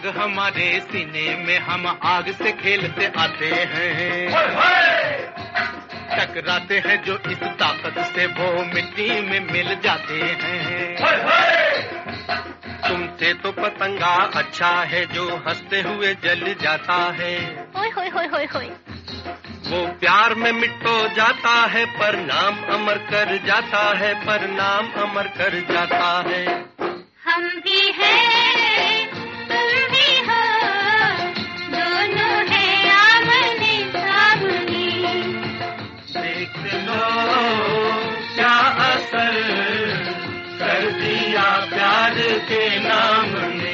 आग हमारे सीने में, हम आग से खेलते आते हैं। टकराते हैं जो इस ताकत से, वो मिट्टी में मिल जाते हैं। तुमसे तो पतंगा अच्छा है, जो हंसते हुए जल जाता है। होय होय होय होय होय। वो प्यार में मिटो जाता है, पर नाम अमर कर जाता है, पर नाम अमर कर जाता है। हम भी हैं, तुम भी हो, दोनों हैं आमने सामने। देख लो क्या असर कर दिया प्यार के नाम ने।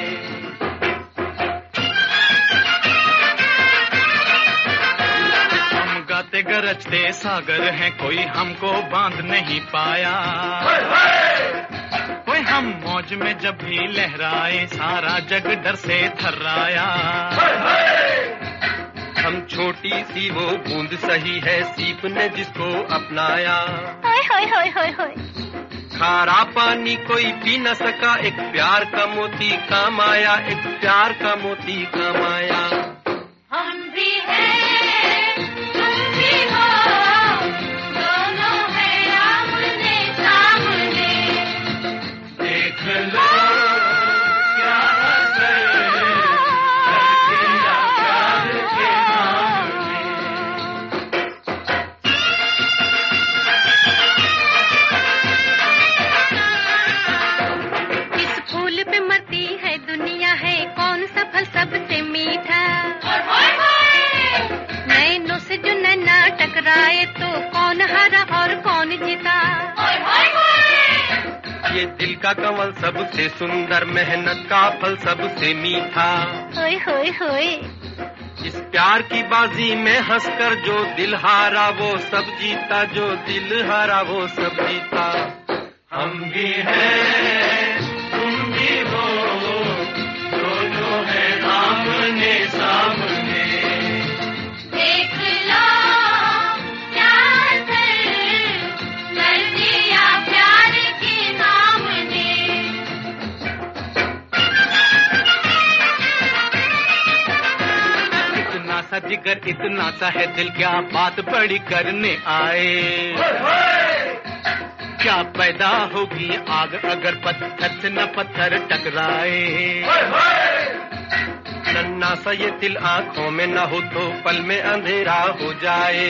हम गाते गरजते सागर हैं, कोई हमको बांध नहीं पाया। कोई हम मौज में जब भी लहराए, सारा जग डर से थर्राया। हम छोटी सी वो बूंद सही है, सीप ने जिसको अपनाया। होय होय होय होय होय। खारा पानी कोई पी न सका, एक प्यार का मोती काम आया, एक प्यार का मोती काम आया। हम भी हैं, तुम भी हो, दोनों हैं आमने सामने। देख लो क्या असर कर दिया प्यार के नाम ने। इस फूल पे मरती है दुनिया, है कौन सा फल सबसे मीठा। नैनों से जो नैना टकराए, तो कौन हारा और कौन जीता। ये दिल का कमल सबसे सुंदर, मेहनत का फल सबसे मीठा। होय होय होय। इस प्यार की बाजी में हंसकर जो दिल हारा वो सब जीता, जो दिल हारा वो सब जीता। हम भी हैं, तुम भी हो, दोनों हैं आमने सामने। देख लो क्या असर कर दिया प्यार के नाम ने। इतना सा जिगर इतना सा है दिल, क्या बात बड़ी करने आए। क्या पैदा होगी आग अगर पत्थर से न पत्थर टकराए। नन्ना सा ये दिल आंखों में न हो, तो पल में अंधेरा हो जाए।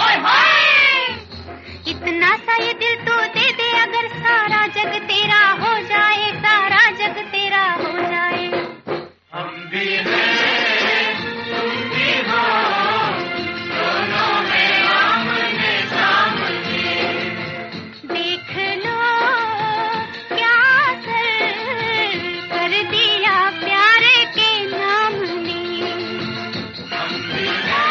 इतना सा ये दिल तो दे दे, अगर सारा जग तेरा हो जाए, सारा जग तेरा हो जाए। हम भी हैं, तुम भी हो, दोनों हैं आमने सामने। देख लो क्या असर कर दिया प्यार के नाम ने। हम भी हैं,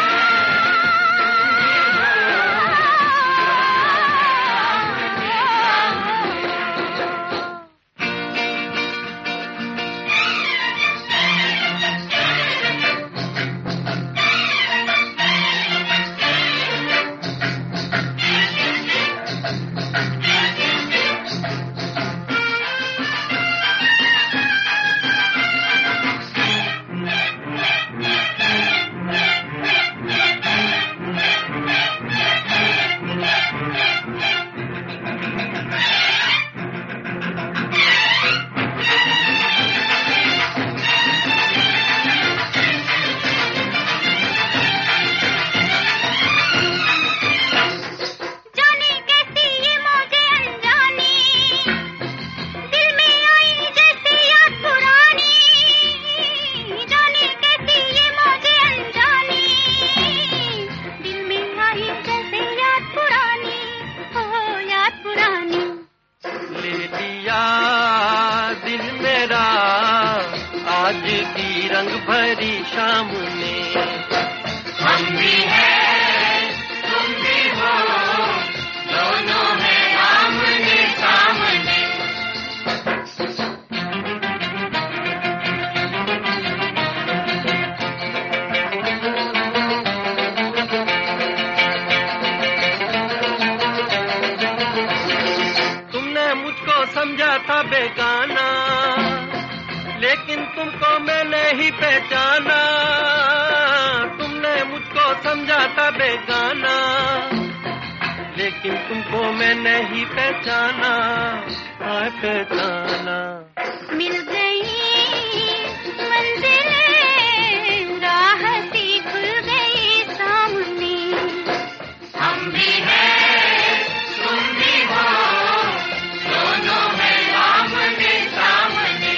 लेकिन तुमको मैंने ही पहचाना, तुमने मुझको समझा था बेगाना, लेकिन तुमको मैंने ही पहचाना, हाँ पहचाना। मिल गई मंजिल, राह सी खुल गई सामने। हम भी हैं तुम भी हो, दोनों हैं आमने सामने।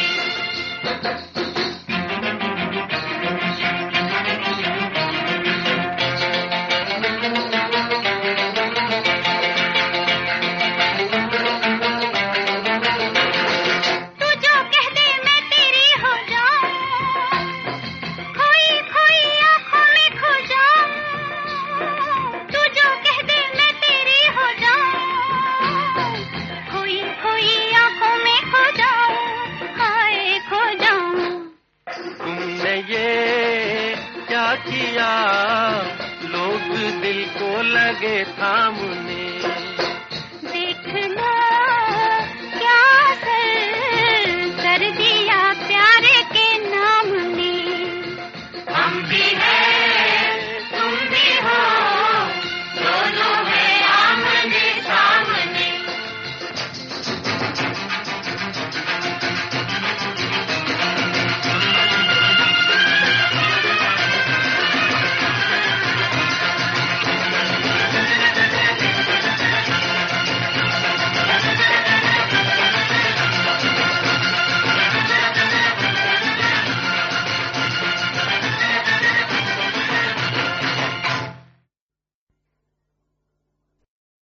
किया लोग दिल को लगे थामने।